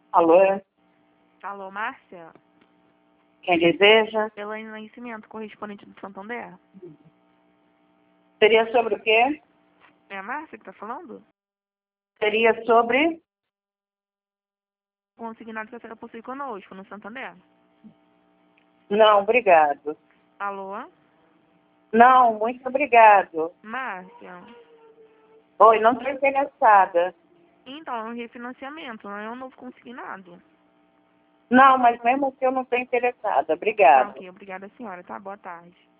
Alô? Alô, Márcia? Quem deseja? Elaine Nascimento, correspondente do Santander. Seria sobre o quê? É a Márcia que tá falando? Seria sobre... Consignado que a senhora possui conosco no Santander. Não, obrigado. Alô? Não, muito obrigado. Márcia? Oi, não estou interessada. Então, é um refinanciamento, não é um novo consignado. Não, mas mesmo assim eu não estou interessada. Tá Obrigado. ok, obrigada senhora, tá? Boa tarde.